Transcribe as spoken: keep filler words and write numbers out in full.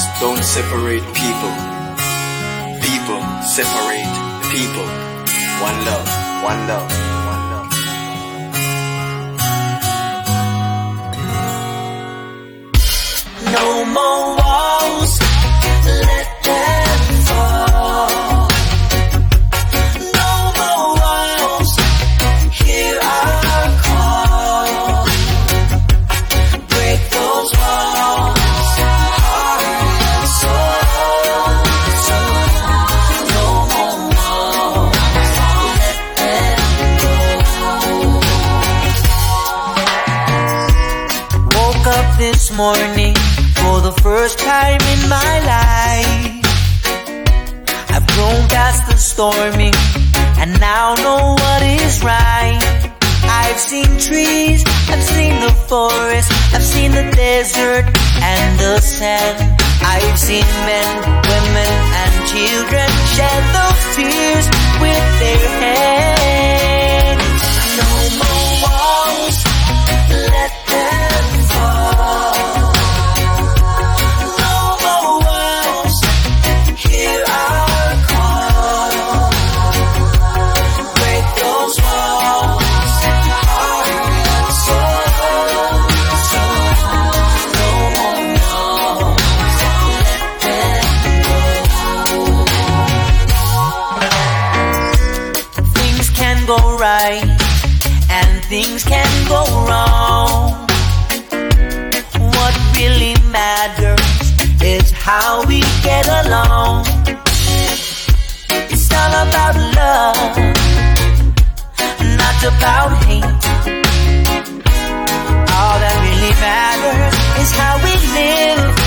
don't separate people. People separate people. One love, one love, one love. No more walls, let them fall. No more walls, hear our call. Break those walls, heart and soul, soul. No more walls, let them go. Woke up this morning for the first time in my life. I've grown past the storming and now know what is right. I've seen trees, I've seen the forest, I've seen the desert and the sand. I've seen men, women and children shed those tears with their hands. No more walls, let them fall. Go right and things can go wrong. What really matters is how we get along. It's all about love, not about hate. All that really matters is how we live